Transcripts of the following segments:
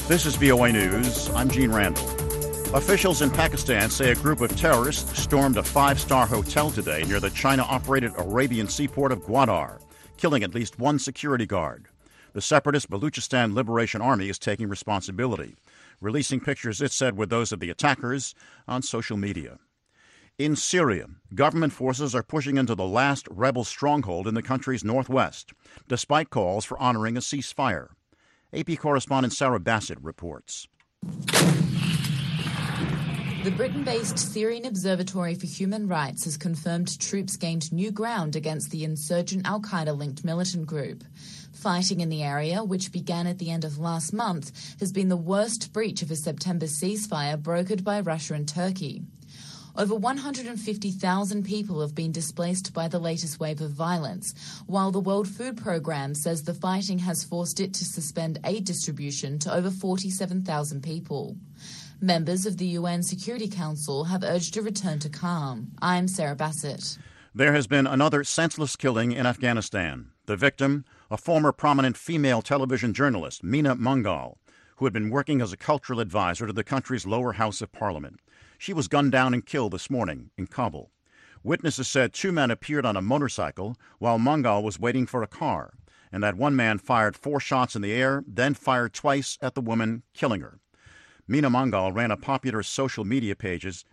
This is VOA News. I'm Gene Randall. Officials in Pakistan say a group of terrorists stormed a five-star hotel today near the China-operated Arabian seaport of Gwadar, killing at least one security guard. The separatist Baluchistan Liberation Army is taking responsibility, releasing pictures it said were those of the attackers on social media. In Syria, government forces are pushing into the last rebel stronghold in the country's northwest, despite calls for honoring a ceasefire. AP correspondent Sarah Bassett reports. The Britain-based Syrian Observatory for Human Rights has confirmed troops gained new ground against the insurgent al-Qaeda-linked militant group. Fighting in the area, which began at the end of last month, has been the worst breach of a September ceasefire brokered by Russia and Turkey. Over 150,000 people have been displaced by the latest wave of violence, while the World Food Programme says the fighting has forced it to suspend aid distribution to over 47,000 people. Members of the UN Security Council have urged a return to calm. I'm Sarah Bassett. There has been another senseless killing in Afghanistan. The victim, a former prominent female television journalist, Meena Mangal, who had been working as a cultural advisor to the country's lower house of parliament. She was gunned down and killed this morning in Kabul. Witnesses said two men appeared on a motorcycle while Mangal was waiting for a car, and that one man fired 4 shots in the air, then fired twice at the woman, killing her. Meena Mangal ran a popular social media pages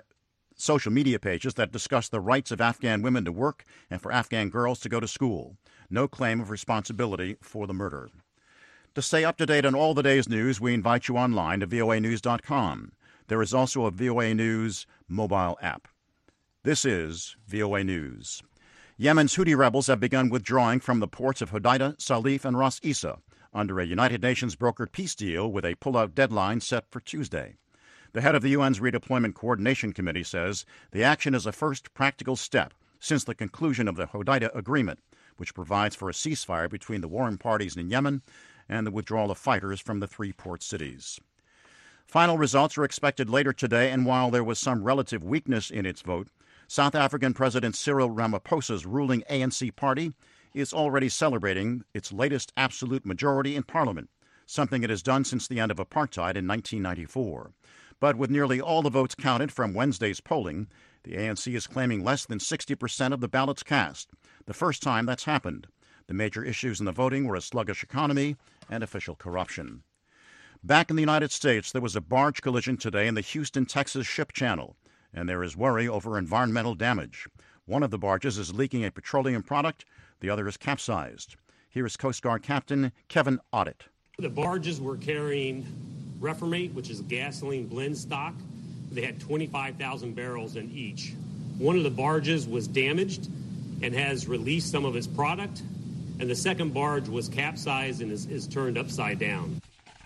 that discussed the rights of Afghan women to work and for Afghan girls to go to school. No claim of responsibility for the murder. To stay up to date on all the day's news, we invite you online to voanews.com. There is also a VOA News mobile app. This is VOA News. Yemen's Houthi rebels have begun withdrawing from the ports of Hodeidah, Salif, and Ras Isa under a United Nations brokered peace deal with a pullout deadline set for Tuesday. The head of the UN's Redeployment Coordination Committee says the action is a first practical step since the conclusion of the Hodeidah Agreement, which provides for a ceasefire between the warring parties in Yemen and the withdrawal of fighters from the 3 port cities. Final results are expected later today, and while there was some relative weakness in its vote, South African President Cyril Ramaphosa's ruling ANC party is already celebrating its latest absolute majority in parliament, something it has done since the end of apartheid in 1994. But with nearly all the votes counted from Wednesday's polling, the ANC is claiming less than 60% of the ballots cast, the first time that's happened. The major issues in the voting were a sluggish economy and official corruption. Back in the United States, there was a barge collision today in the Houston, Texas ship channel, and there is worry over environmental damage. One of the barges is leaking a petroleum product, the other is capsized. Here is Coast Guard Captain Kevin Audit. The barges were carrying Reformate, which is a gasoline blend stock. They had 25,000 barrels in each. One of the barges was damaged and has released some of its product, and the second barge was capsized and is turned upside down.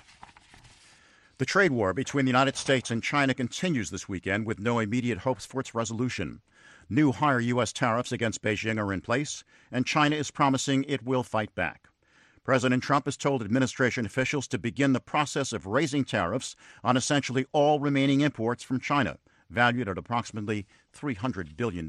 The trade war between the United States and China continues this weekend with no immediate hopes for its resolution. New higher U.S. tariffs against Beijing are in place, and China is promising it will fight back. President Trump has told administration officials to begin the process of raising tariffs on essentially all remaining imports from China, valued at approximately $300 billion.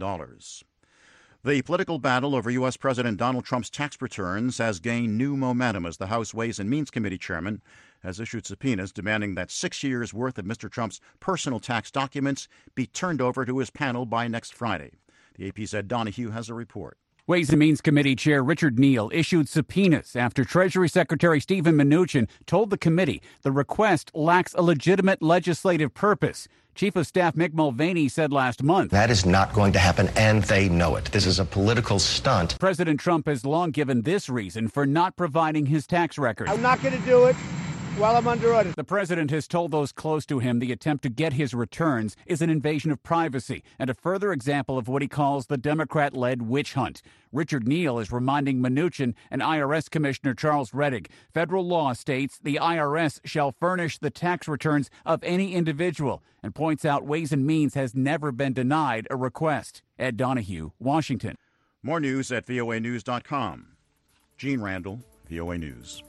The political battle over U.S. President Donald Trump's tax returns has gained new momentum as the House Ways and Means Committee chairman has issued subpoenas demanding that 6 years' worth of Mr. Trump's personal tax documents be turned over to his panel by next Friday. The AP's Ed Donahue has a report. Ways and Means Committee Chair Richard Neal issued subpoenas after Treasury Secretary Steven Mnuchin told the committee the request lacks a legitimate legislative purpose. Chief of Staff Mick Mulvaney said last month, "That is not going to happen, and they know it. This is a political stunt." President Trump has long given this reason for not providing his tax records. I'm not going to do it while I'm under audit. The president has told those close to him the attempt to get his returns is an invasion of privacy and a further example of what he calls the Democrat-led witch hunt. Richard Neal is reminding Mnuchin and IRS Commissioner Charles Rettig federal law states the IRS shall furnish the tax returns of any individual and points out Ways and Means has never been denied a request. Ed Donahue, Washington. More news at voanews.com. Gene Randall, VOA News.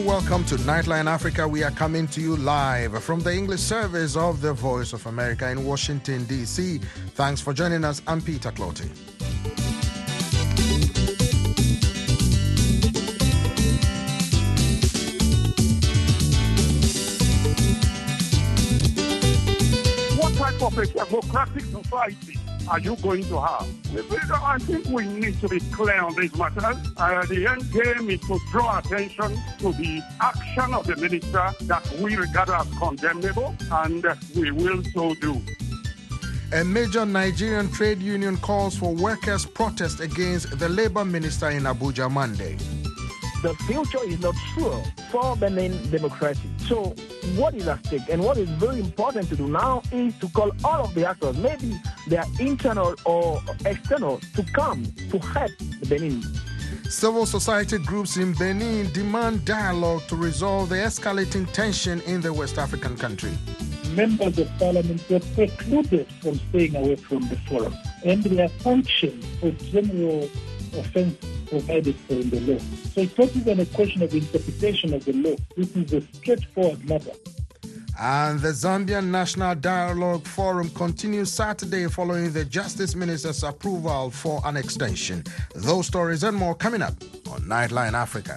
and welcome to Nightline Africa. We are coming to you live from the English service of the Voice of America in Washington, D.C. Thanks for joining us. I'm Peter Clotty. What type of a democratic society are you going to have? I think we need to be clear on this matter. The end game is to draw attention to the action of the minister that we regard as condemnable, and we will so do. A major Nigerian trade union calls for workers' protest against the labor minister in Abuja Monday. The future is not sure for Benin democracy. So what is at stake and what is very important to do now is to call all of the actors, maybe they are internal or external, to come to help Benin. Civil society groups in Benin demand dialogue to resolve the escalating tension in the West African country. Members of parliament were precluded from staying away from the forum, and they are sanctioned for general offense provided for in the law. So it's not even a question of interpretation of the law. This is a straightforward matter. And the Zambian National Dialogue Forum continues Saturday following the Justice Minister's approval for an extension. Those stories and more coming up on Nightline Africa.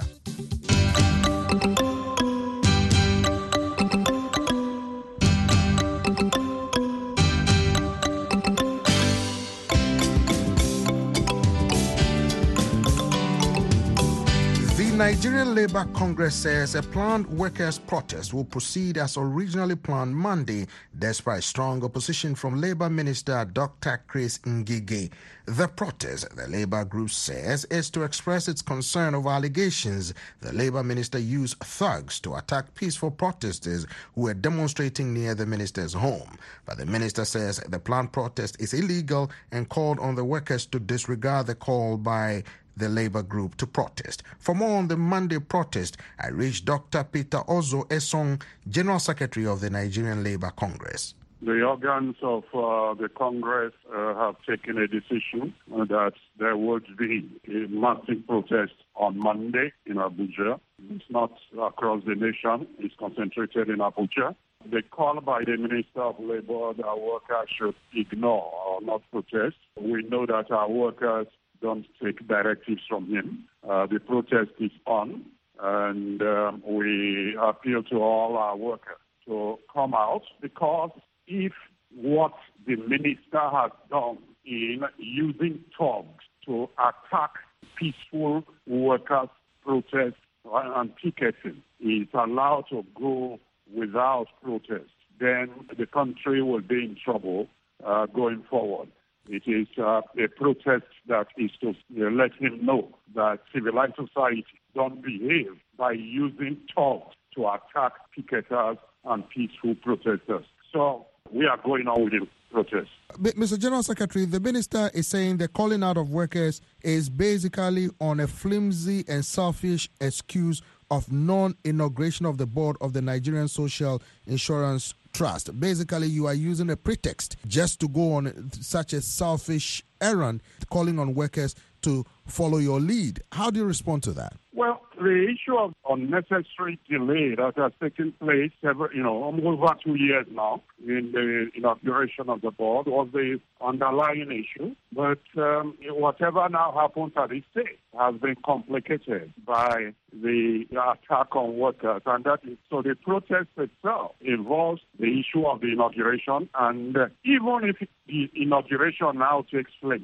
The Nigerian Labour Congress says a planned workers' protest will proceed as originally planned Monday, despite strong opposition from Labour Minister Dr. Chris Ngige. The protest, the Labour group says, is to express its concern over allegations the Labour Minister used thugs to attack peaceful protesters who were demonstrating near the minister's home. But the minister says the planned protest is illegal and called on the workers to disregard the call by the Labour group to protest. For more on the Monday protest, I reached Dr. Peter Ozo Esong, General Secretary of the Nigerian Labour Congress. The organs of the Congress have taken a decision that there would be a massive protest on Monday in Abuja. It's not across the nation, it's concentrated in Abuja. The call by the Minister of Labour that workers should ignore or not protest. We know that our workers don't take directives from him. The protest is on, and we appeal to all our workers to come out, because if what the minister has done in using thugs to attack peaceful workers' protests and picketing is allowed to go without protest, then the country will be in trouble going forward. It is a protest that is to let him know that civilized society don't behave by using thugs to attack picketers and peaceful protesters. So we are going on with the protest. Mr. General Secretary, the minister is saying the calling out of workers is basically on a flimsy and selfish excuse of non-inauguration of the board of the Nigerian Social Insurance Trust. Basically, you are using a pretext just to go on such a selfish errand, calling on workers to follow your lead. How do you respond to that? Well, the issue of unnecessary delay that has taken place over 2 years now in the inauguration of the board was the underlying issue. But whatever now happens at this stage has been complicated by the attack on workers. And that is, so the protest itself involves the issue of the inauguration. And even if the inauguration now takes place,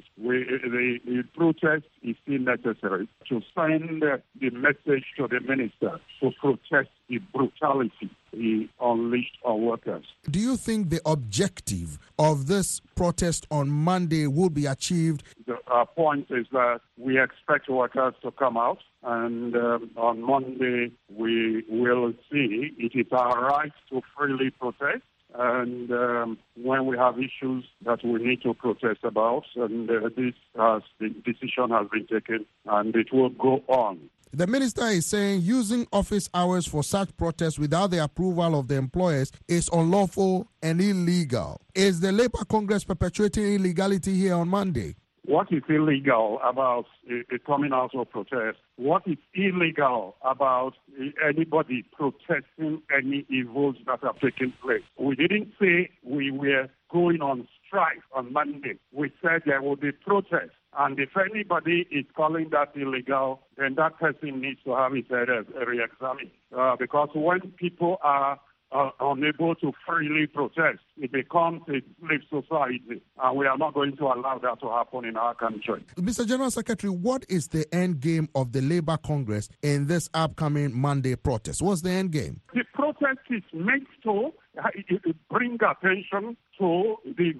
the protest is still necessary to send the message to the minister to protest the brutality he unleashed on workers. Do you think the objective of this protest on Monday will be achieved? The point is that we expect workers to come out, and on Monday we will see. It is our right to freely protest. And when we have issues that we need to protest about, and the decision has been taken, and it will go on. The minister is saying using office hours for such protests without the approval of the employers is unlawful and illegal. Is the Labour Congress perpetuating illegality here on Monday? What is illegal about a coming out of protest? What is illegal about anybody protesting any evils that are taking place? We didn't say we were going on strike on Monday. We said there will be protests. And if anybody is calling that illegal, then that person needs to have his head re-examined. Because when people are unable to freely protest, it becomes a slave society. And we are not going to allow that to happen in our country. Mr. General Secretary, what is the end game of the Labour Congress in this upcoming Monday protest? What's the end game? The protest is meant to bring attention to the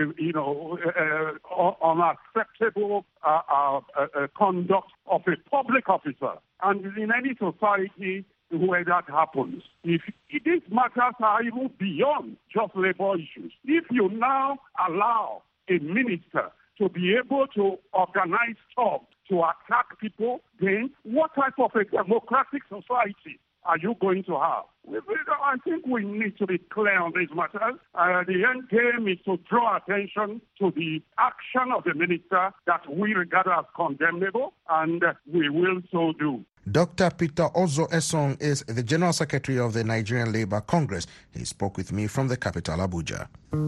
unacceptable conduct of a public officer. And in any society where that happens, if these matters are even beyond just labor issues, if you now allow a minister to be able to organize talks to attack people, then what type of a democratic society are you going to have? I think we need to be clear on these matters. The end game is to draw attention to the action of the minister that we regard as condemnable, and we will so do. Dr. Peter Ozo Esong is the General Secretary of the Nigerian Labour Congress. He spoke with me from the capital, Abuja.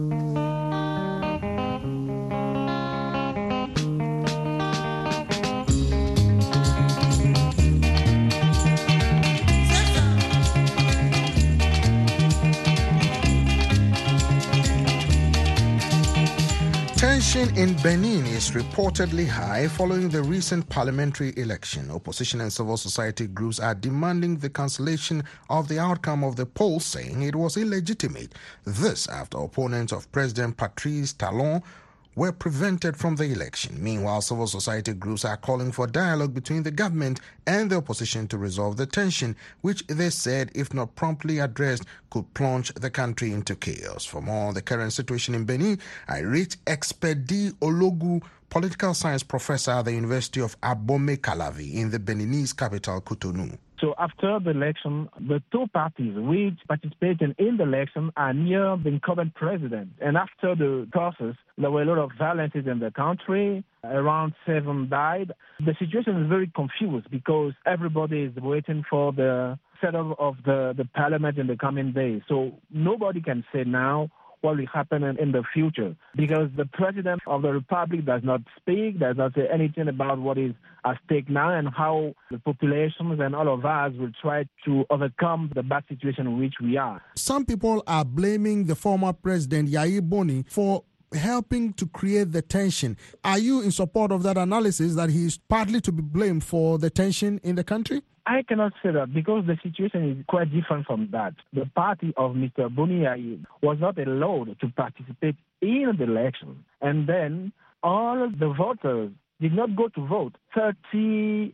Tension in Benin is reportedly high following the recent parliamentary election. Opposition and civil society groups are demanding the cancellation of the outcome of the poll, saying it was illegitimate. This after opponents of President Patrice Talon were prevented from the election. Meanwhile, civil society groups are calling for dialogue between the government and the opposition to resolve the tension, which they said, if not promptly addressed, could plunge the country into chaos. For more on the current situation in Benin, I reached Expedi Ologu, political science professor at the University of Abomey Calavi in the Beninese capital, Cotonou. So after the election, the two parties which participated in the election are near the incumbent president. And after the process, there were a lot of violences in the country. Around 7 died. The situation is very confused because everybody is waiting for the setup of the parliament in the coming days. So nobody can say now what will happen in the future, because the president of the republic does not speak, does not say anything about what is at stake now and how the populations and all of us will try to overcome the bad situation in which we are. Some people are blaming the former president, Yayi Boni, for helping to create the tension. Are you in support of that analysis that he is partly to be blamed for the tension in the country? I cannot say that because the situation is quite different from that. The party of Mr. Boni Yayi was not allowed to participate in the election. And then all the voters did not go to vote. 33%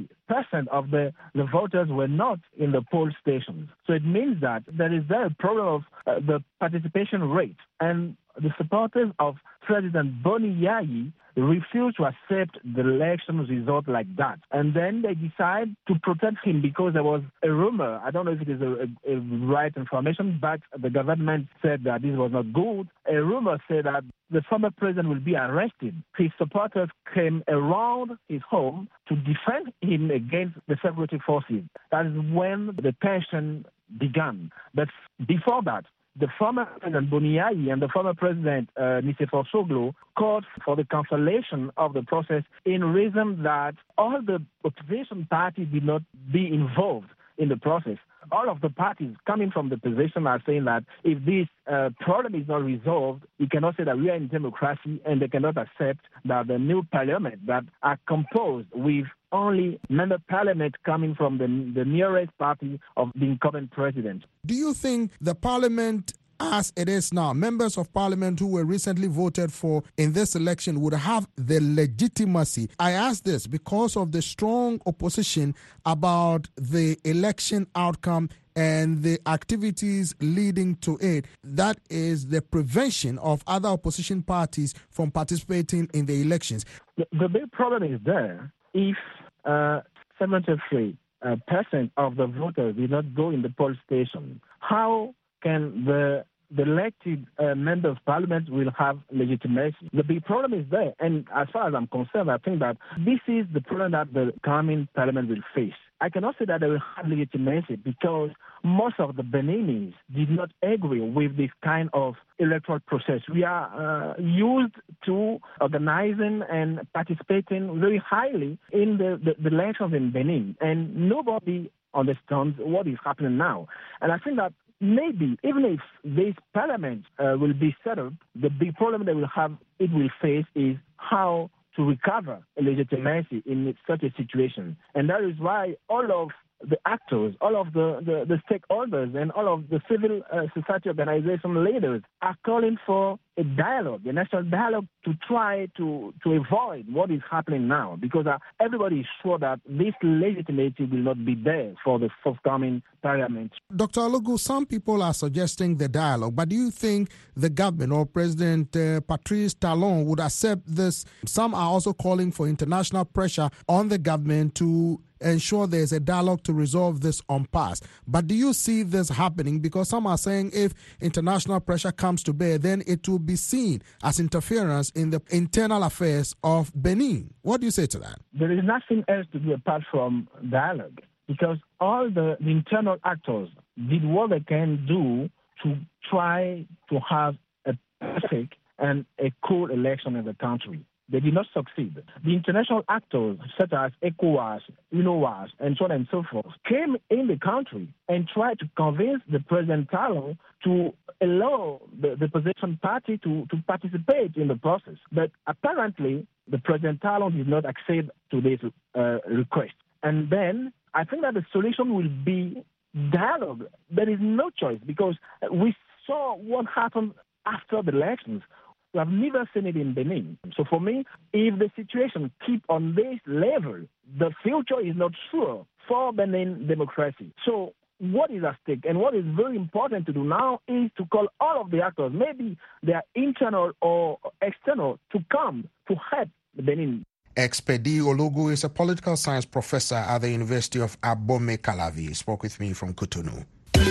of the voters were not in the poll stations. So it means that there is a problem of the participation rate. And the supporters of President Boni Yayi refused to accept the election result like that. And then they decide to protect him because there was a rumor. I don't know if it is a right information, but the government said that this was not good. A rumor said that the former president will be arrested. His supporters came around his home to defend him against the security forces. That is when the tension began. But before that, the former President Boni Yayi and the former President Nicéphore Soglo called for the cancellation of the process in reason that all the opposition parties did not be involved in the process. All of the parties coming from the position are saying that if this problem is not resolved, we cannot say that we are in democracy, and they cannot accept that the new parliament that are composed with only member parliament coming from the nearest party of the incumbent president. Do you think the parliament as it is now, members of parliament who were recently voted for in this election would have the legitimacy? I ask this because of the strong opposition about the election outcome and the activities leading to it. That is the prevention of other opposition parties from participating in the elections. The big problem is there. If 73% of the voters did not go in the poll station, how can the the elected member of parliament will have legitimacy. The big problem is there. And as far as I'm concerned, I think that this is the problem that the coming parliament will face. I cannot say that they will have legitimacy because most of the Beninese did not agree with this kind of electoral process. We are used to organizing and participating very highly in the elections in Benin, and nobody understands what is happening now. And I think that maybe even if this parliament will be set up, the big problem it will face is how to recover legitimacy in such a situation. And that is why all of the actors, all of the stakeholders, and all of the civil society organization leaders are calling for a dialogue, a national dialogue, to try to avoid what is happening now, because everybody is sure that this legitimacy will not be there for the forthcoming parliament. Dr. Alogu, some people are suggesting the dialogue, but do you think the government or President Patrice Talon would accept this? Some are also calling for international pressure on the government to ensure there's a dialogue to resolve this impasse. But do you see this happening? Because some are saying if international pressure comes to bear, then it will be seen as interference in the internal affairs of Benin. What do you say to that? There is nothing else to do apart from dialogue, because all the internal actors did what they can do to try to have a perfect and a cool election in the country. They did not succeed. The international actors, such as ECOWAS, UNOWAS, and so on and so forth, came in the country and tried to convince the President Talon to allow the opposition party to participate in the process. But apparently, the President Talon did not accede to this request. And then I think that the solution will be dialogue. There is no choice, because we saw what happened after the elections. We have never seen it in Benin. So for me, if the situation keeps on this level, the future is not sure for Benin democracy. So what is at stake and what is very important to do now is to call all of the actors, maybe they are internal or external, to come to help Benin. Expedi Ologu is a political science professor at the University of Abomey Calavi. He spoke with me from Cotonou.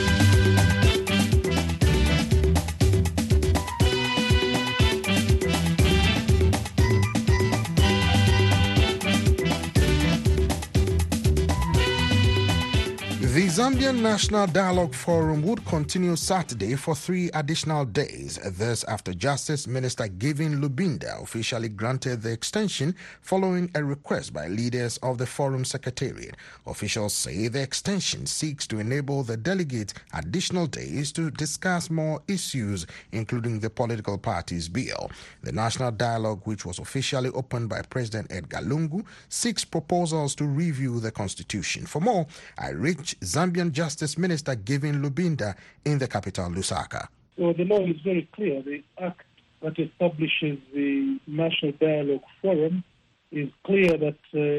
The Zambian National Dialogue Forum would continue Saturday for 3 additional days. This after Justice Minister Gavin Lubinda officially granted the extension following a request by leaders of the forum secretariat. Officials say the extension seeks to enable the delegates additional days to discuss more issues, including the political parties' bill. The National Dialogue, which was officially opened by President Edgar Lungu, seeks proposals to review the constitution. For more, I reached Zambian Justice Minister Gavin Lubinda in the capital, Lusaka. So the law is very clear. The act that establishes the National Dialogue Forum is clear that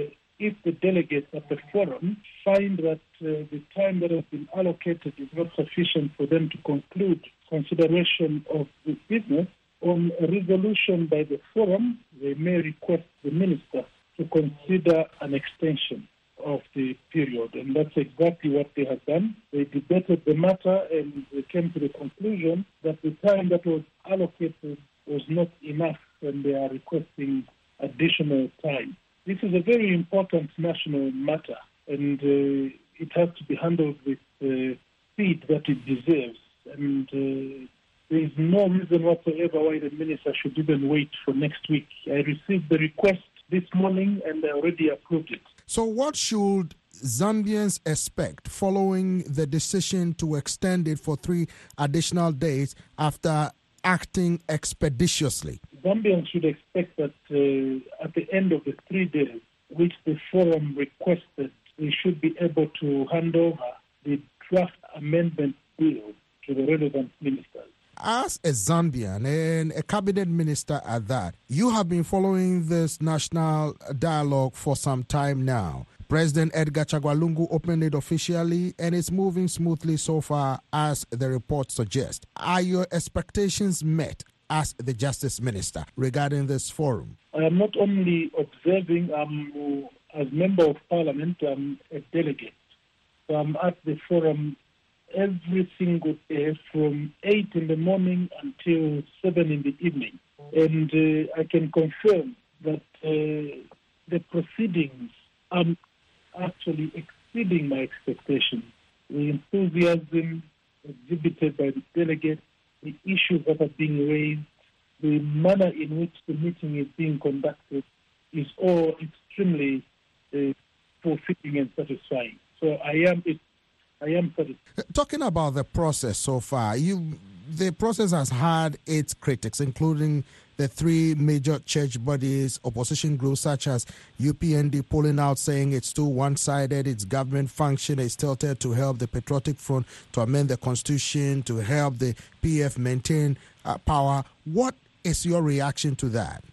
if the delegates at the forum find that the time that has been allocated is not sufficient for them to conclude consideration of the business, on a resolution by the forum, they may request the minister to consider an extension of the period, and that's exactly what they have done. They debated the matter and they came to the conclusion that the time that was allocated was not enough, and they are requesting additional time. This is a very important national matter, and it has to be handled with the speed that it deserves, and there is no reason whatsoever why the minister should even wait for next week. I received the request this morning and I already approved it. So what should Zambians expect following the decision to extend it for 3 additional days after acting expeditiously? Zambians should expect that at the end of the 3 days, which the forum requested, they should be able to hand over the draft amendment bill to the relevant ministers. As a Zambian and a cabinet minister at that, you have been following this national dialogue for some time now. President Edgar Chagwa Lungu opened it officially and it's moving smoothly so far, as the report suggests. Are your expectations met as the Justice Minister regarding this forum? I am not only observing, as Member of Parliament, I'm a delegate. So I'm at the forum every single day from 8 in the morning until 7 in the evening. And I can confirm that the proceedings are actually exceeding my expectations. The enthusiasm exhibited by the delegates, the issues that are being raised, the manner in which the meeting is being conducted is all extremely fulfilling and satisfying. So I am satisfied. Talking about the process so far, the process has had its critics, including the three major church bodies, opposition groups such as UPND pulling out, saying it's too one-sided, its government function is tilted to help the Patriotic Front to amend the constitution, to help the PF maintain power. What is your reaction to that?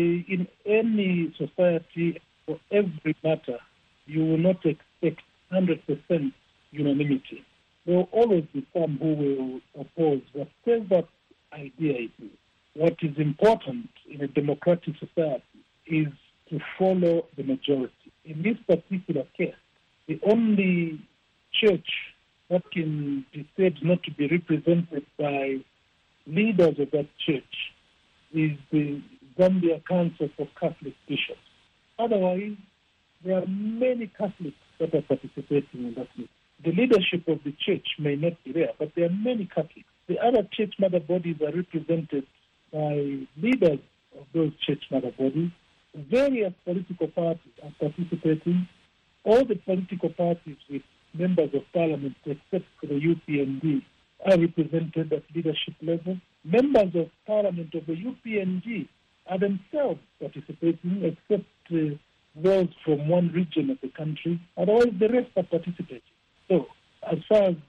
In any society, for every matter, you will not expect 100% unanimity. There will always be some who will oppose whatever idea it is. What is important in a democratic society is to follow the majority. In this particular case, the only church that can be said not to be represented by leaders of that church is the Zambia Council for Catholic Bishops. Otherwise, there are many Catholics that are participating in that meeting. The leadership of the church may not be there, but there are many Catholics. The other church mother bodies are represented by leaders of those church mother bodies. Various political parties are participating. All the political parties with members of parliament, except for the UPND, are represented at leadership level. Members of parliament of the UPND are themselves participating, except those from one region of the country. Otherwise, the rest are participating. So, as far as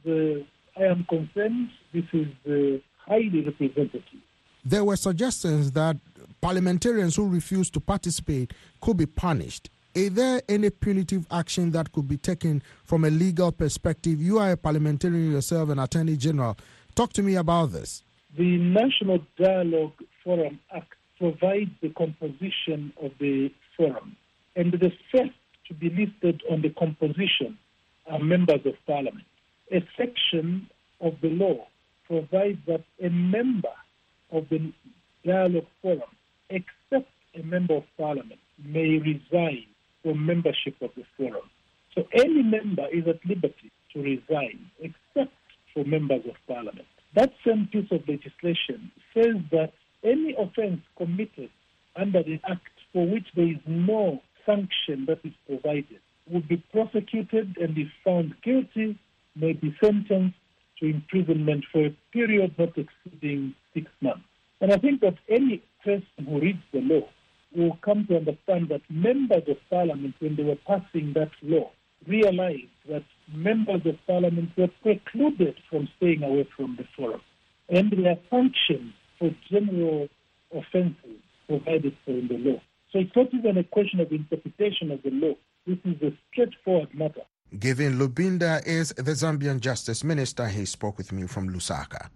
I am concerned, this is highly representative. There were suggestions that parliamentarians who refuse to participate could be punished. Is there any punitive action that could be taken from a legal perspective? You are a parliamentarian yourself, an Attorney General. Talk to me about this. The National Dialogue Forum Act provides the composition of the forum. And the first to be listed on the composition are members of parliament. A section of the law provides that a member of the Dialogue Forum, except a member of parliament, may resign from membership of the forum. So any member is at liberty to resign, except for members of parliament. That same piece of legislation says that any offence committed under the Act for which there is no sanction that is provided will be prosecuted, and if found guilty, may be sentenced to imprisonment for a period not exceeding 6 months. And I think that any person who reads the law will come to understand that members of parliament, when they were passing that law, realized that members of parliament were precluded from staying away from the forum. And there are sanctions for general offences provided for in the law. So it's not even a question of interpretation of the law. This is a straightforward matter. Given Lubinda is the Zambian Justice Minister, he spoke with me from Lusaka.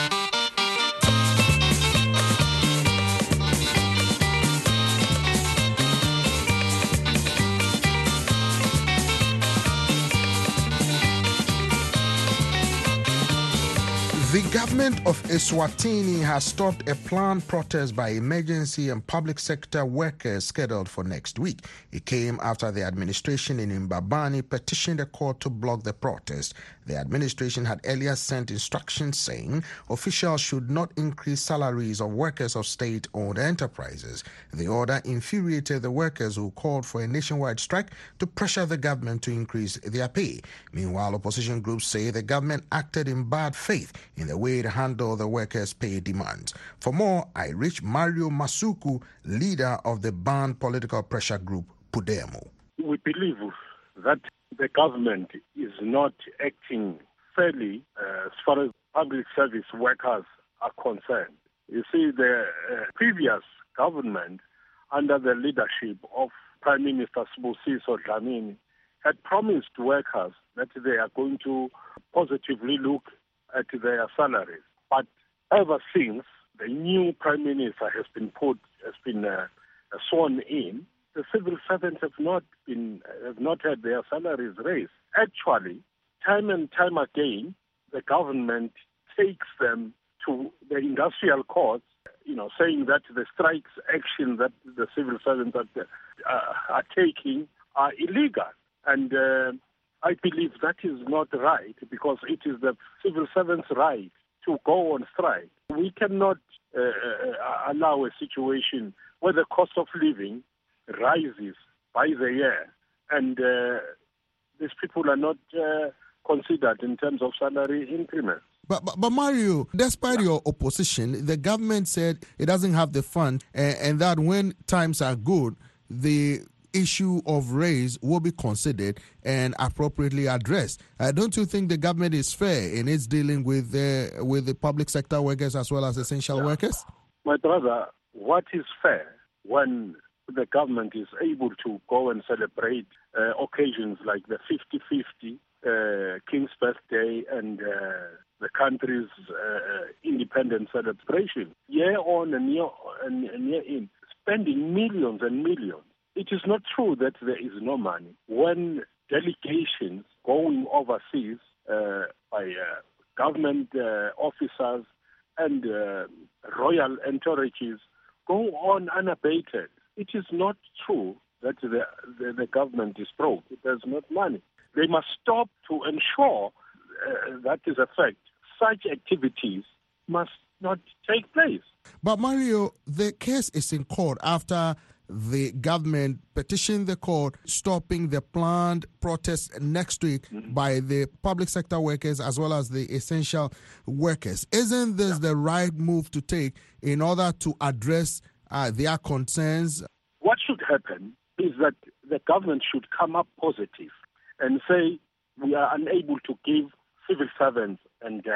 The government of Eswatini has stopped a planned protest by emergency and public sector workers scheduled for next week. It came after the administration in Mbabane petitioned the court to block the protest. The administration had earlier sent instructions saying officials should not increase salaries of workers of state-owned enterprises. The order infuriated the workers, who called for a nationwide strike to pressure the government to increase their pay. Meanwhile, opposition groups say the government acted in bad faith in the way it handled the workers' pay demands. For more, I reached Mario Masuku, leader of the banned political pressure group Pudemo. We believe that the government is not acting fairly as far as public service workers are concerned. You see, the previous government, under the leadership of Prime Minister Sibusiso Dlamini, had promised workers that they are going to positively look at their salaries. But ever since the new Prime Minister has been sworn in, the civil servants have not had their salaries raised. Actually, time and time again, the government takes them to the industrial courts, saying that the strikes action that the civil servants are taking are illegal. And I believe that is not right, because it is the civil servants' right to go on strike. We cannot allow a situation where the cost of living rises by the year and these people are not considered in terms of salary increments. But Mario, despite your opposition, the government said it doesn't have the fund and that when times are good, the issue of raise will be considered and appropriately addressed. Don't you think the government is fair in its dealing with the public sector workers as well as essential workers? My brother, what is fair when the government is able to go and celebrate occasions like the 50-50 King's Birthday and the country's independence celebration, year on and year in, spending millions and millions? It is not true that there is no money. When delegations going overseas by government officers and royal entourages go on unabated, it is not true that the government is broke. There's not money. They must stop to ensure that is a fact. Such activities must not take place. But Mario, the case is in court after the government petitioned the court stopping the planned protest next week by the public sector workers as well as the essential workers. Isn't this the right move to take in order to address their concerns? What should happen is that the government should come up positive and say we are unable to give civil servants and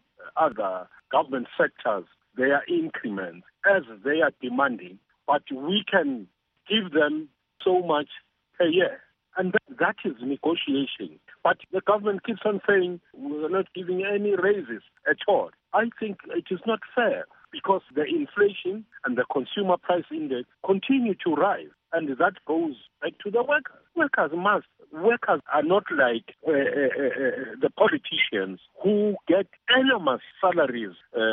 other government sectors their increments as they are demanding, but we can give them so much per year. And that is negotiation. But the government keeps on saying we're not giving any raises at all. I think it is not fair because the inflation and the consumer price index continue to rise. And that goes back to the workers. Workers are not like the politicians who get enormous salaries.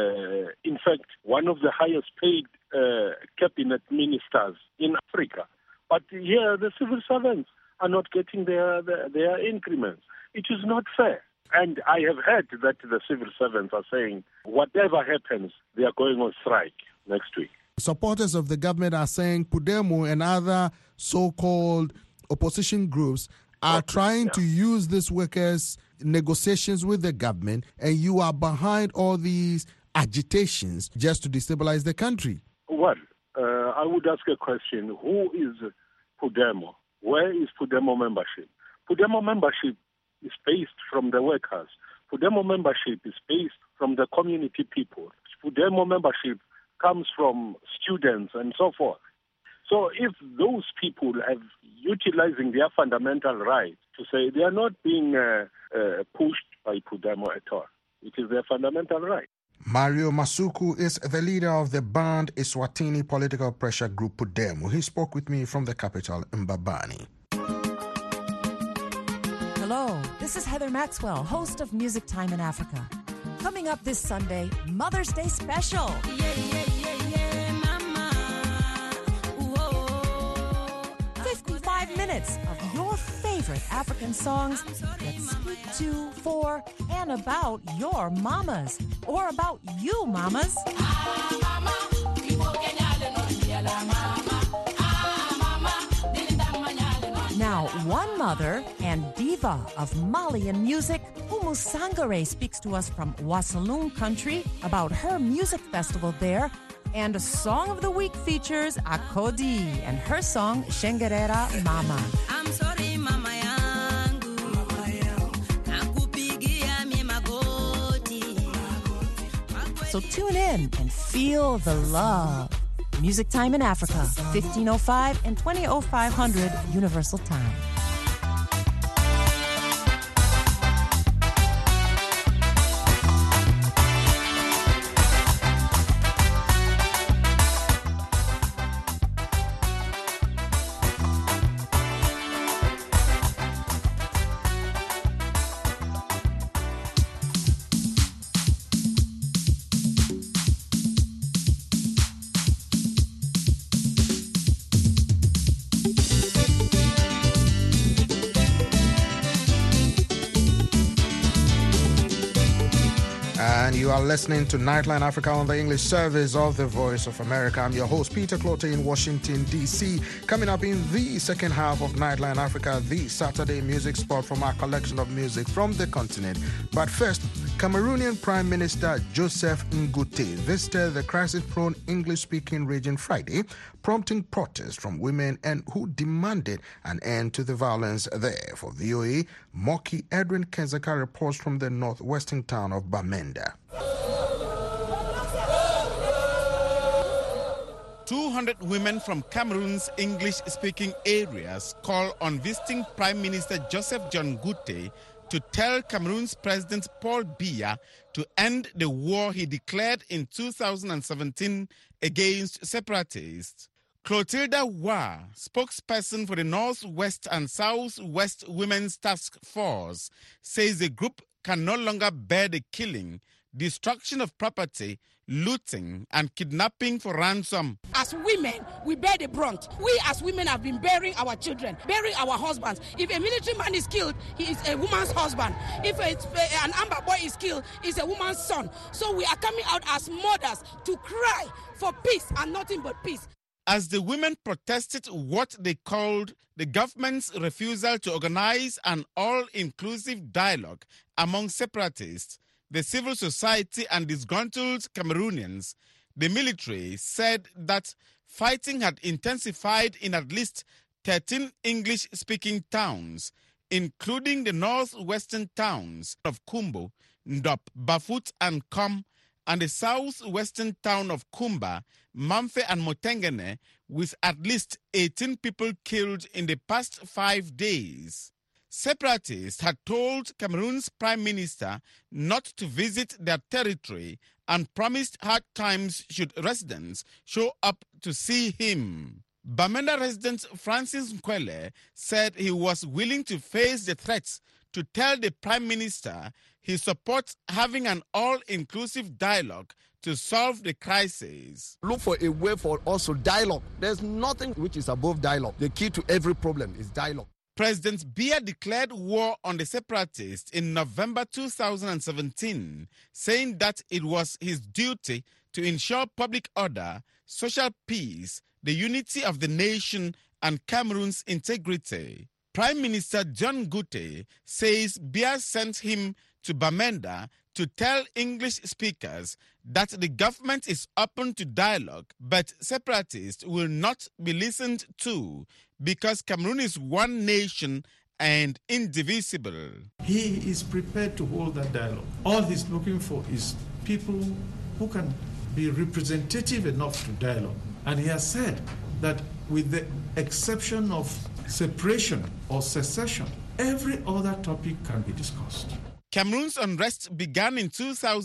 In fact, one of the highest paid cabinet ministers in Africa. But here, the civil servants are not getting their increments. It is not fair. And I have heard that the civil servants are saying whatever happens, they are going on strike next week. Supporters of the government are saying Pudemo and other so-called opposition groups are trying to use these workers' negotiations with the government, and you are behind all these agitations just to destabilize the country. Well, I would ask a question. Who is Pudemo? Where is Pudemo membership? Pudemo membership is based from the workers. Pudemo membership is based from the community people. Pudemo membership comes from students and so forth. So if those people are utilizing their fundamental right to say they are not being pushed by Pudemo at all, it is their fundamental right. Mario Masuku is the leader of the banned Eswatini political pressure group Pudemo. He spoke with me from the capital, Mbabane. Hello, this is Heather Maxwell, host of Music Time in Africa. Coming up this Sunday, Mother's Day special. 55 minutes of your favorite African songs that speak to, for, and about your mamas. Or about you, mamas. Now, one mother and diva of Malian music, Umu Sangare, speaks to us from Wasaloon country about her music festival there. And Song of the Week features Akodi and her song Shengerera Mama. I'm sorry, Mama yangu. Nakupigia mi magoti. So tune in and feel the love. Music Time in Africa, 1505 and 200500 Universal Time. And you are listening to Nightline Africa on the English service of the Voice of America. I'm your host, Peter Clotte in Washington, D.C. Coming up in the second half of Nightline Africa, the Saturday music spot from our collection of music from the continent. But first, Cameroonian Prime Minister Joseph Ngute visited the crisis-prone English-speaking region Friday, prompting protests from women and who demanded an end to the violence there. For VOA, Moki Edwin Kenzaka reports from the northwestern town of Bamenda. 200 women from Cameroon's English-speaking areas call on visiting Prime Minister Joseph John Ngute to tell Cameroon's President Paul Biya to end the war he declared in 2017 against separatists. Clotilda Wa, spokesperson for the Northwest and Southwest Women's Task Force, says the group can no longer bear the killing, destruction of property, looting and kidnapping for ransom. As women, we bear the brunt. We as women have been burying our children, burying our husbands. If a military man is killed, he is a woman's husband. If an Amber boy is killed, he's a woman's son. So we are coming out as mothers to cry for peace and nothing but peace. As the women protested what they called the government's refusal to organize an all-inclusive dialogue among separatists, the civil society and disgruntled Cameroonians, the military said that fighting had intensified in at least 13 English-speaking towns, including the northwestern towns of Kumbo, Ndop, Bafut and Kom, and the southwestern town of Kumba, Mamfe and Motengene, with at least 18 people killed in the past 5 days. Separatists had told Cameroon's Prime Minister not to visit their territory and promised hard times should residents show up to see him. Bamenda resident Francis Nkwele said he was willing to face the threats to tell the Prime Minister he supports having an all-inclusive dialogue to solve the crisis. Look for a way for also dialogue. There's nothing which is above dialogue. The key to every problem is dialogue. President Biya declared war on the separatists in November 2017, saying that it was his duty to ensure public order, social peace, the unity of the nation, and Cameroon's integrity. Prime Minister John Ngute says Biya sent him to Bamenda to tell English speakers that the government is open to dialogue, but separatists will not be listened to because Cameroon is one nation and indivisible. He is prepared to hold that dialogue. All he's looking for is people who can be representative enough to dialogue. And he has said that with the exception of separation or secession, every other topic can be discussed. Cameroon's unrest began in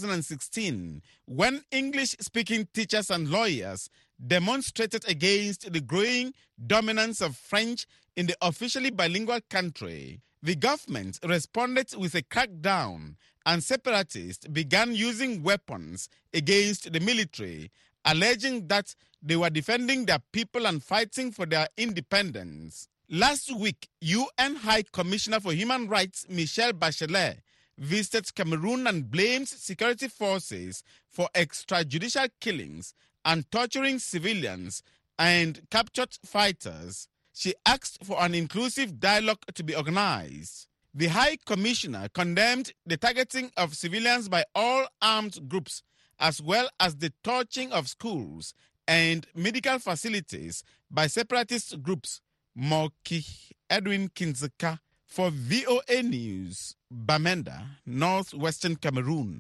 2016 when English-speaking teachers and lawyers demonstrated against the growing dominance of French in the officially bilingual country. The government responded with a crackdown, and separatists began using weapons against the military, alleging that they were defending their people and fighting for their independence. Last week, UN High Commissioner for Human Rights Michelle Bachelet visited Cameroon and blamed security forces for extrajudicial killings and torturing civilians and captured fighters. She asked for an inclusive dialogue to be organized. The High Commissioner condemned the targeting of civilians by all armed groups, as well as the torching of schools and medical facilities by separatist groups. Moki Edwin Kinzeka for VOA News, Bamenda, northwestern Cameroon.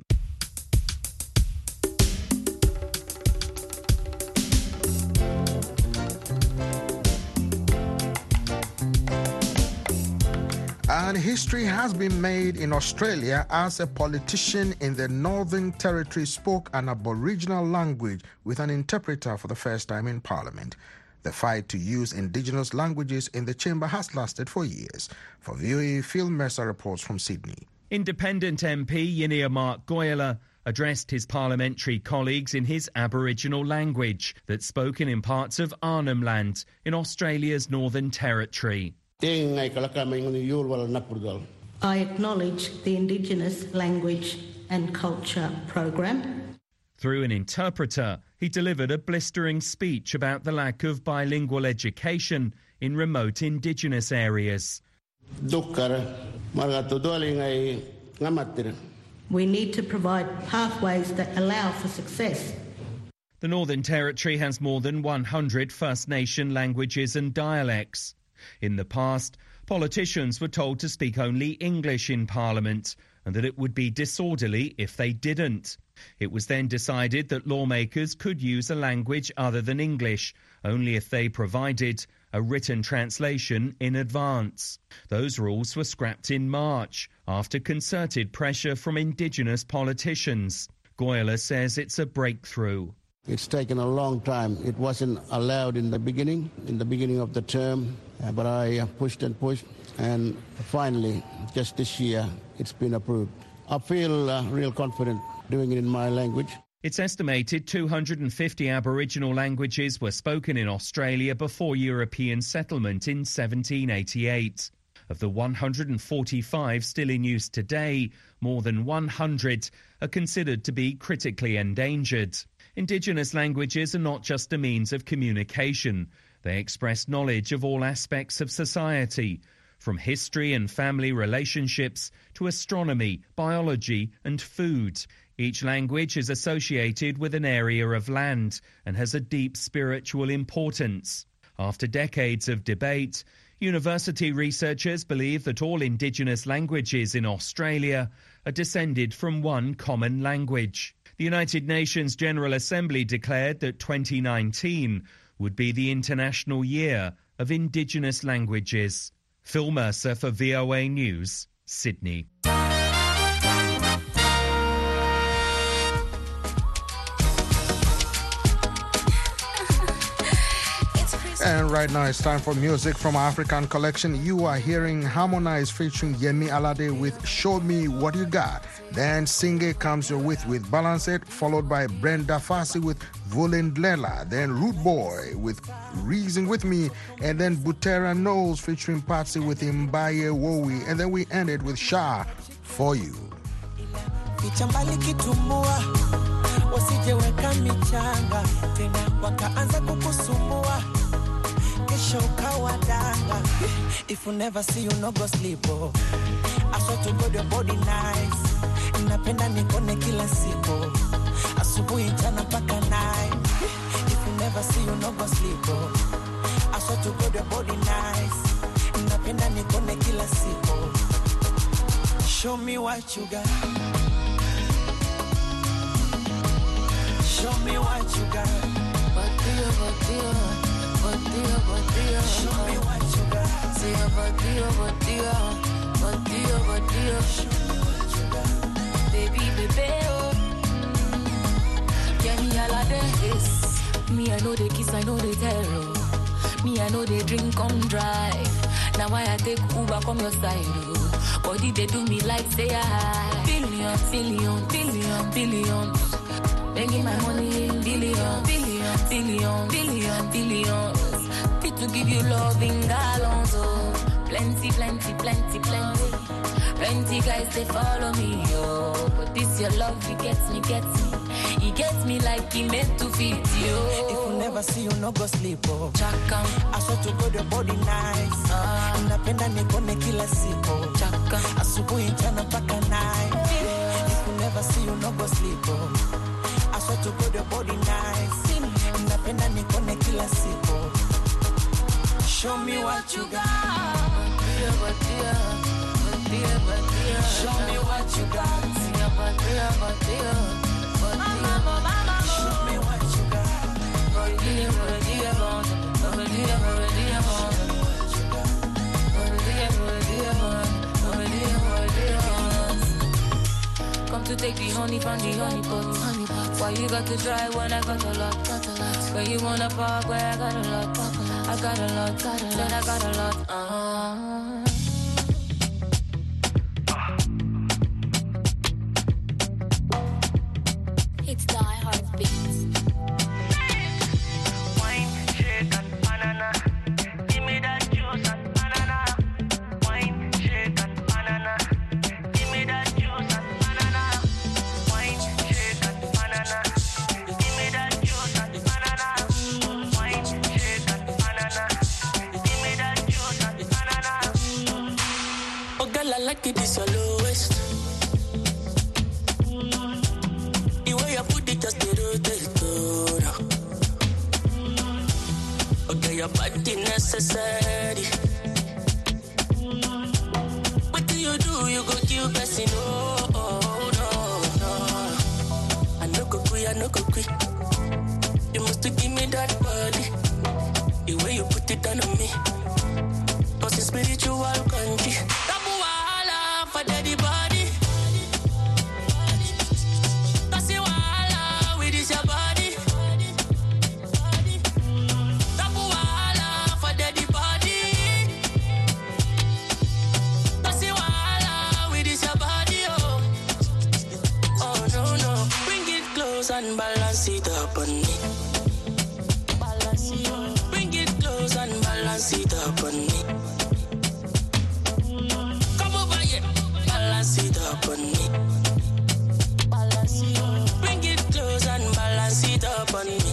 And history has been made in Australia as a politician in the Northern Territory spoke an Aboriginal language with an interpreter for the first time in Parliament. The fight to use indigenous languages in the chamber has lasted for years. For VOA, Phil Mercer reports from Sydney. Independent MP Yinia Mark Goyala addressed his parliamentary colleagues in his Aboriginal language that's spoken in parts of Arnhem Land in Australia's Northern Territory. I acknowledge the indigenous language and Culture program. Through an interpreter, he delivered a blistering speech about the lack of bilingual education in remote indigenous areas. We need to provide pathways that allow for success. The Northern Territory has more than 100 First Nation languages and dialects. In the past, politicians were told to speak only English in Parliament and that it would be disorderly if they didn't. It was then decided that lawmakers could use a language other than English, only if they provided a written translation in advance. Those rules were scrapped in March after concerted pressure from Indigenous politicians. Goyala says it's a breakthrough. It's taken a long time. It wasn't allowed in the beginning of the term, but I pushed and pushed, and finally, just this year, it's been approved. I feel real confident doing it in my language. It's estimated 250 Aboriginal languages were spoken in Australia before European settlement in 1788. Of the 145 still in use today, more than 100 are considered to be critically endangered. Indigenous languages are not just a means of communication. They express knowledge of all aspects of society, from history and family relationships to astronomy, biology and food. Each language is associated with an area of land and has a deep spiritual importance. After decades of debate, university researchers believe that all Indigenous languages in Australia are descended from one common language. The United Nations General Assembly declared that 2019 would be the International Year of Indigenous Languages. Phil Mercer for VOA News, Sydney. And right now it's time for music from our African collection. You are hearing Harmonize featuring Yemi Alade with Show Me What You Got. Then Singe comes your with Balance It, followed by Brenda Fassi with Volendlela. Then Root Boy with Reason With Me. And then Butera Knowles featuring Patsy with Mbaye Wowi. And then we end it with Sha For You. If you never see you no go sleep I swear to God your body nice napenda nikone kila siku asubuhi jana mpaka night. If you never see you no go sleep I swear to God your body nice napenda nikone kila siku. Show me what you got. Show me what you got. Show me what you got. Say show me what you got. Baby, oh. Get me all of this. Me, I know they kiss, I know they tell. Me, I know they drink, come drive. Now why I take Uber from your side, oh. Body they do me like say I billions. Making my money in billions. Fit to give you love in gallons, oh. Plenty. Plenty guys, they follow me, yo. But this your love, it gets me. He gets me like he meant to fit you. If you never see you, no go sleep, oh. Chaka. I swear to God, your body nice. Napenda nikone kila siku. Chaka. Asubuhi jana mpaka night. If you never see you, no go sleep, oh. I swear to God, your body nice. Napenda nikone kila siku. Show me what you got. Show me what you got. Show me what you got. Come to take the honey from the honey pot. Why you got to try when I got a lot? Where you wanna park where I got a lot? I got a lot. Then I got a lot. It's Die Hard Beats. Wine, shake and banana. Give me that juice and banana. Wine, shake and banana. Give me that juice and banana. like it is your lowest. The way you put it just rotate. Okay, your body necessary. What do? You go kill person. Oh, no. I no go quit. You must give me that body. The way you put it on me. Cause it's spiritual country. Tabu wahala for daddy body. Cause you wahala with this your body. Tabu wahala for daddy body. Cause you wahala with this your body. Oh no. Bring it close and balance it up on me. Bring it close and balance it up on me. Come over here, balance it up on me. Bring it close and balance it up on me.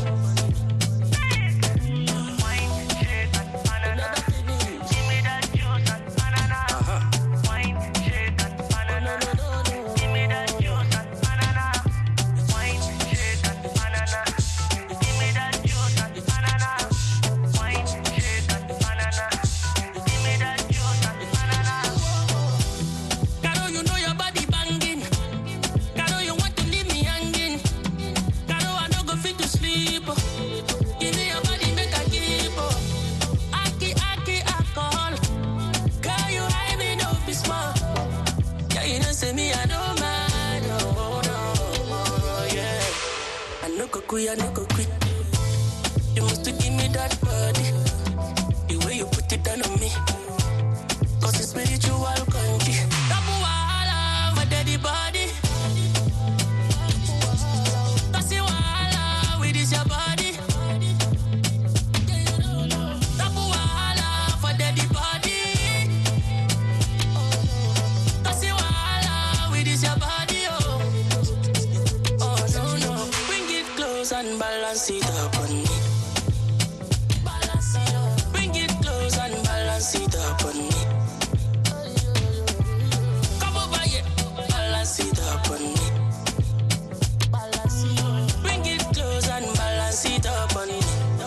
I no go quit. You must give me that body. The way you put it on me. Cause it's spiritual country. Tabu wahala for daddy body. Cause you wahala with this your body. Tabu wahala for daddy body. Cause you wahala with this your body. And balance it up on me. Bring it close and balance it up on me. Come over here, balance it up on me. Bring it close and balance it up on me.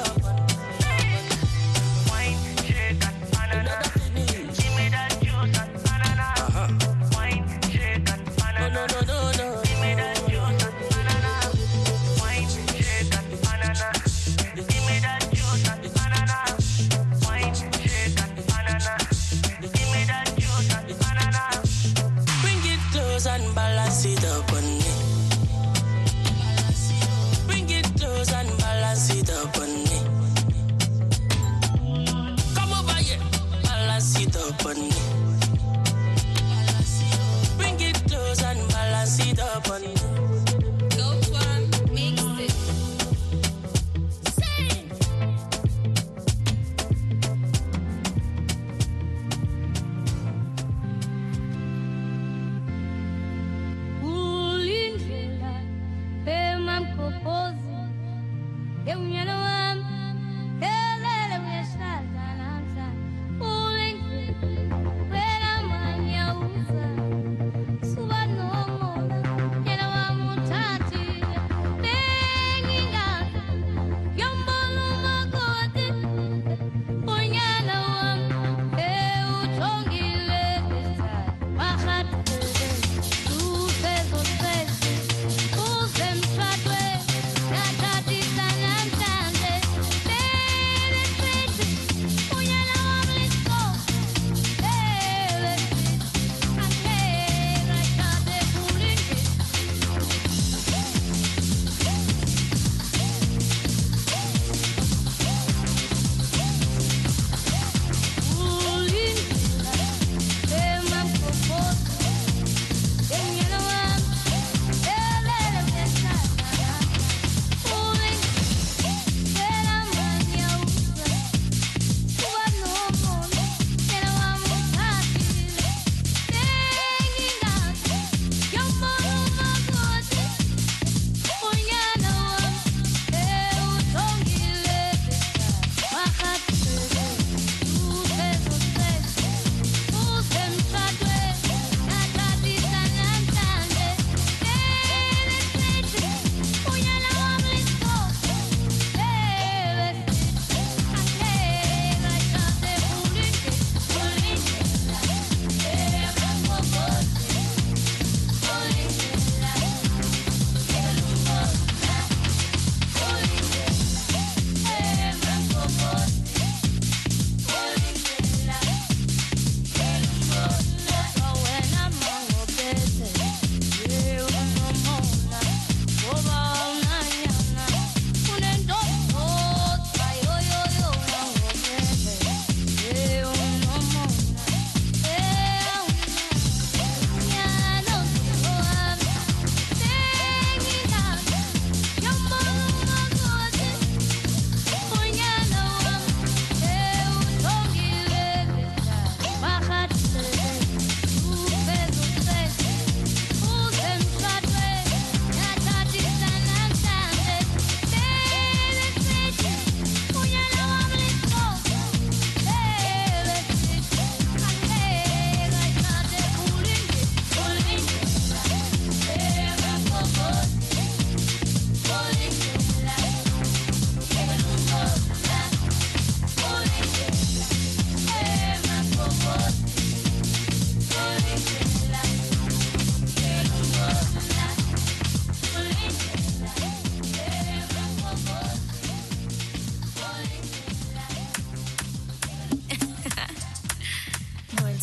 Wine, shake and banana. Give me that juice and banana. Wine, shake and banana. No. Give me that juice and banana. Wine, shake and banana. Give me that juice and banana. Wine, shake and banana. Give me that juice and banana. Bring it close and balance it up on me. Bring it close and balance it up on me. Come over here, balance it up on me. Bring it close and balance it up on me. Usem shadwe, na tati sananta.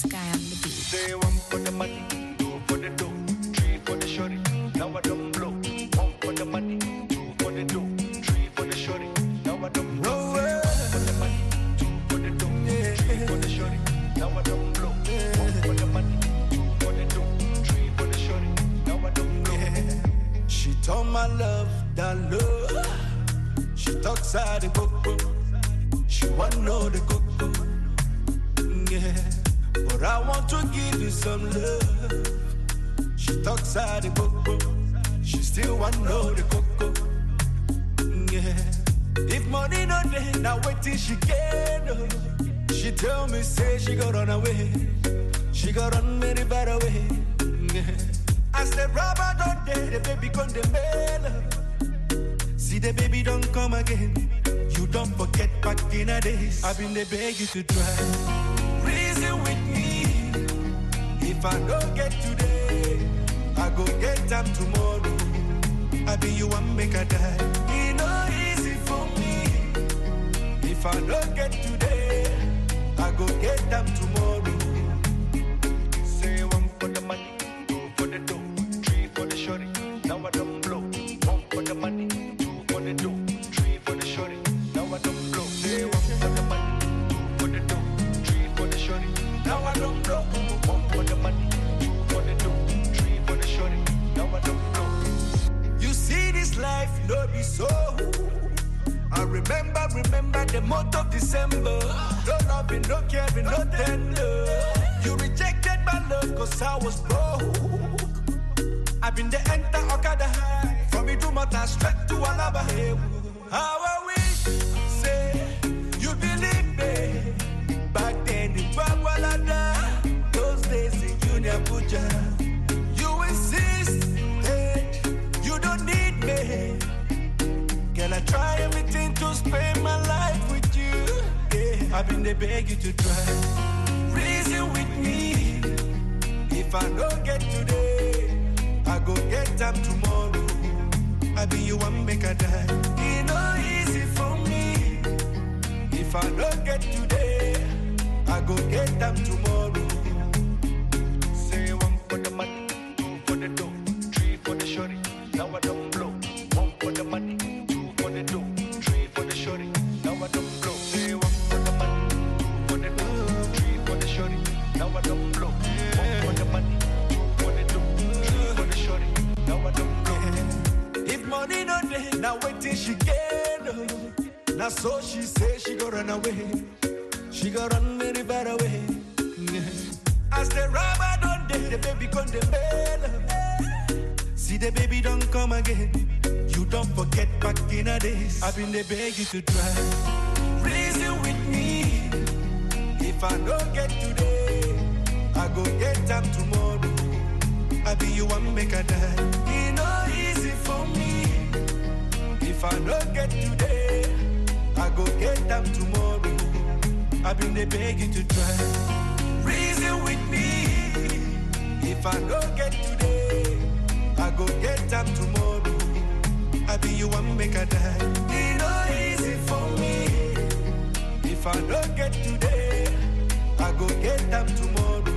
Sky on the beat. Say one for the money, two for the dough, three for the shorty. Now I don't blow. One for the money, two for the dough, three for the shorty. Now I don't blow. One for the money, two for the dough, three for the shorty. Now I don't blow. One for the money, two for the dough, three for the shorty. Now I don't blow. She told my love that love. She talks out the coco. She want know the coco. Yeah, but I want to give you some love. She talks out the coco. She still want know the coco. Yeah, if money no day, now wait till she get up. She tell me say she got run away. She got run very far away. Yeah. As the rubber don't day, the baby come the mail. See the baby don't come again. You don't forget back in the days. I've been the beg you to try. Reason with me. If I don't get today, I go get them tomorrow. I be you one make a die. It no easy for me. If I don't get today, I go get them tomorrow. Say one for the money, two for the dough, three for the shorty. Now I don't blow. One for the money, two for the dough, three for the shorty. Now I don't blow. Say one for the money, two for the dough, three for the shorty. Now I don't blow. One for the money, two for the dough, three for the shorty. Now I don't blow. You see this life, no be so. I remember the month of December. No loving, no caring, no tender. You rejected my love cause I was broke. I've been the enter Okada high. From me to Mata straight to Alaba. How I wish, say, you believe me. Back then in Bagwalada, those days in Junior Puja. You insist, hey, you don't need me. Can I try everything to spend my life with you? Yeah, I've been the beg you to try. Reason with me. If I don't get today, I go get them tomorrow. I be you one make a die. It no easy for me. If I don't get today, I go get them tomorrow. Say one for the money, two for the dough, three for the shorty. Now I don't blow. One for the money, two for the dough, three for the shorty. Now I don't blow. Say one for the money, two for the dough, three for the shorty. Now I don't blow. One for the money, two for the dough, three for the shorty. Now I don't blow. If money no day, now wait till she get up. Now so she say she go run away. She go run very far away. As the rubber don't day, the baby come the mail. See the baby don't come again. You don't forget back in the days. I've been the beg you to try. Reason with me. If I don't get today, I go get them tomorrow. I be you one make a die. It no easy for me. If I don't get today, I go get them tomorrow. I've been the beg you to try. Reason with me. If I don't get today, I go get them tomorrow. I be you one make a die. It no easy for me. If I don't get today, I go get them tomorrow.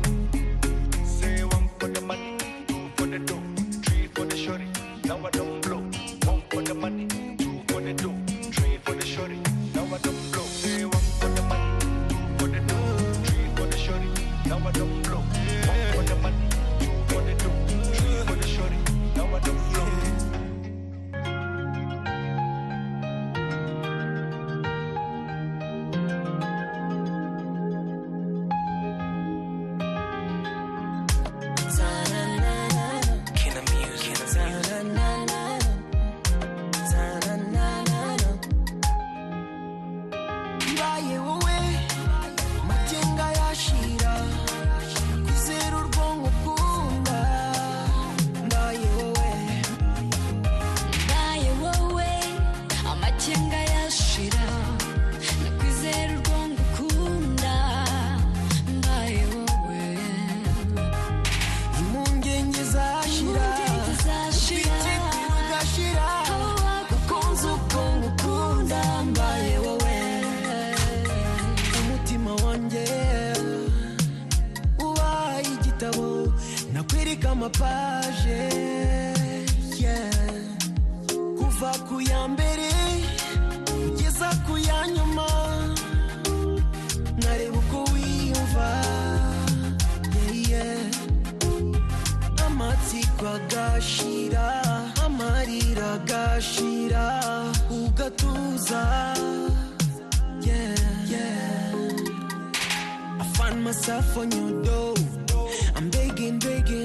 Say one for the money, two for the dough, three for the shorty. Now I don't blow. One for the money, two for the dough, three for the shorty. Now I don't blow. Say one for the money, two for the dough, three for the shorty. Now I don't blow. One for the money, two for the dough, three for the shorty. Now I don't blow. ku ya mbere ugeza ku ya nyuma nkareba uko wiyumva amatsiko agashira amarira agashira ugatuza I find myself on your door. I'm begging,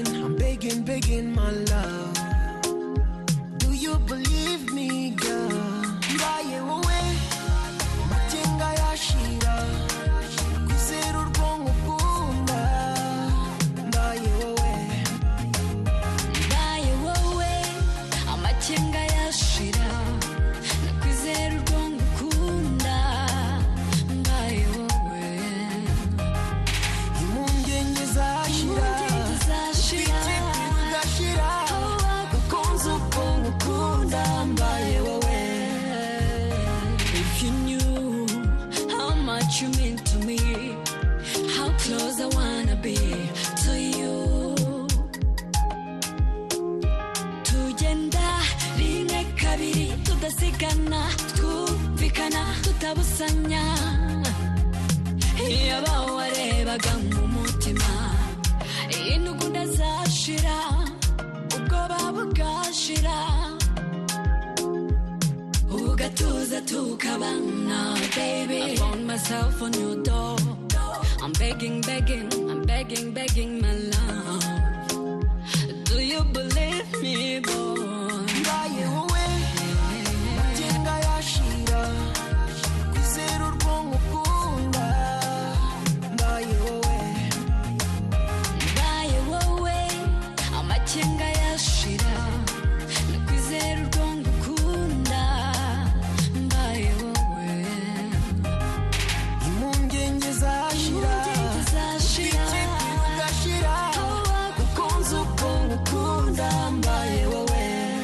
my love. Do you believe me, girl? Mbaye wowe matenga yashira kwizera urwonko ukunda. Mbaye wowe amatenga yashira nakwizera urwonko ukunda. Mbaye wowe impungenge zashira if you knew how much you mean to me, how close I wanna be to you. Tugenda rimwe kabiri tudasigana twumvikana tutabusanya yaba warebaga mu mutima intugunda zashira ubwoba bugashira ugatuza tukabana baby. I found myself on your door. I'm begging, my love. Do you believe me, boy? Mbaye wowe matenga yashira kwizera urwonko ukunda. Mbaye wowe amatenga yashira nakwizera urwonko ukunda. Mbaye wowe impungenge zashira ugashira ukunze ukuntu ukunda. Mbaye wowe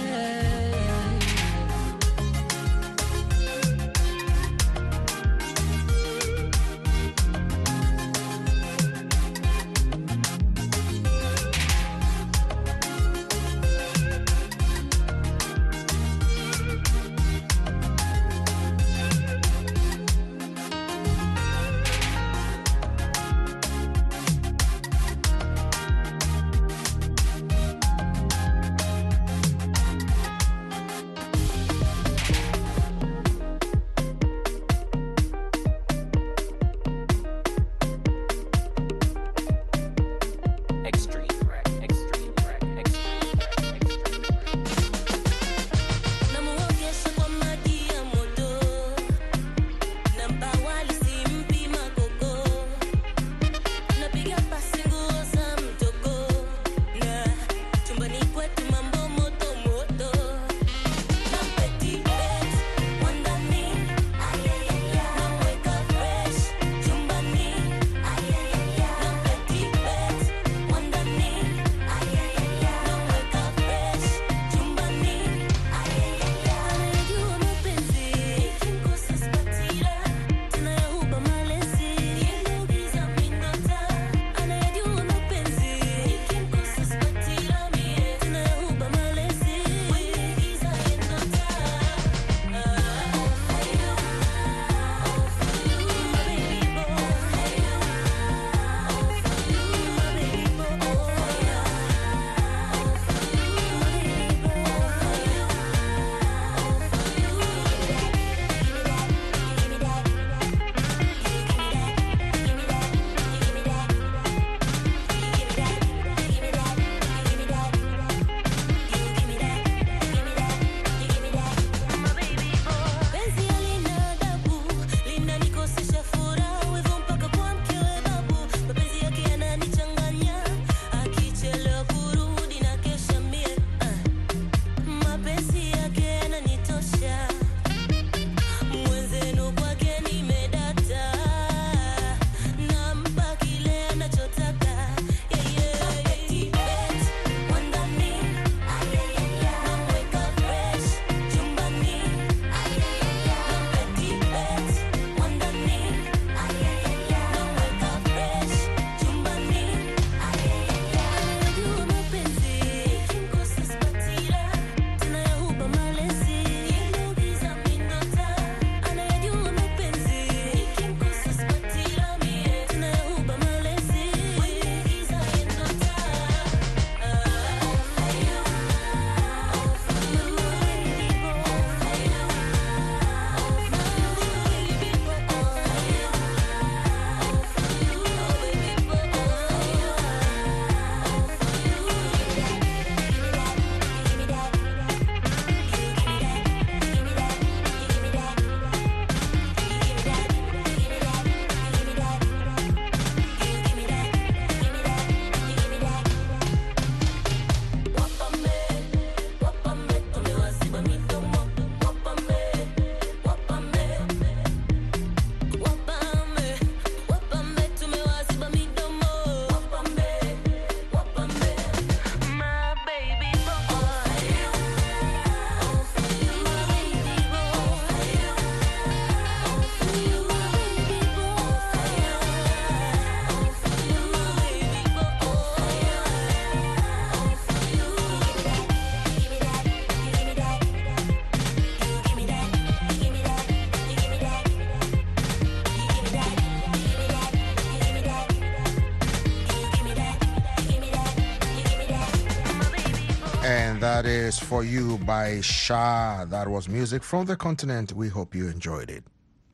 That is For You by Shah. That was music from the continent. We hope you enjoyed it.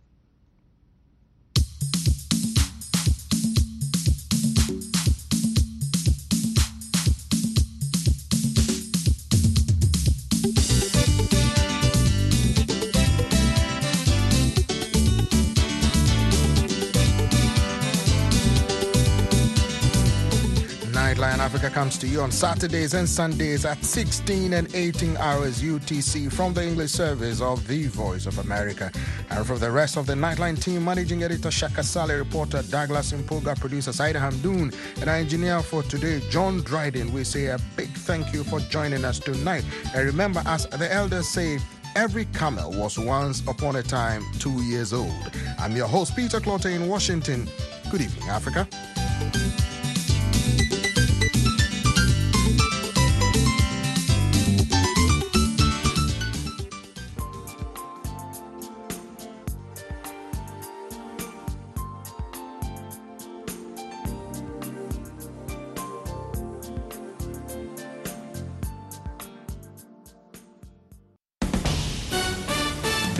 Nightline Africa comes to you on Saturdays and Sundays at 16 and 18 hours UTC from the English service of The Voice of America. And from the rest of the Nightline team, Managing Editor Shaka Saleh, reporter Douglas Impoga, producer Saida Hamdoon, and our engineer for today, John Dryden, we say a big thank you for joining us tonight. And remember, as the elders say, every camel was once upon a time 2 years old. I'm your host, Peter Clotter in Washington. Good evening, Africa.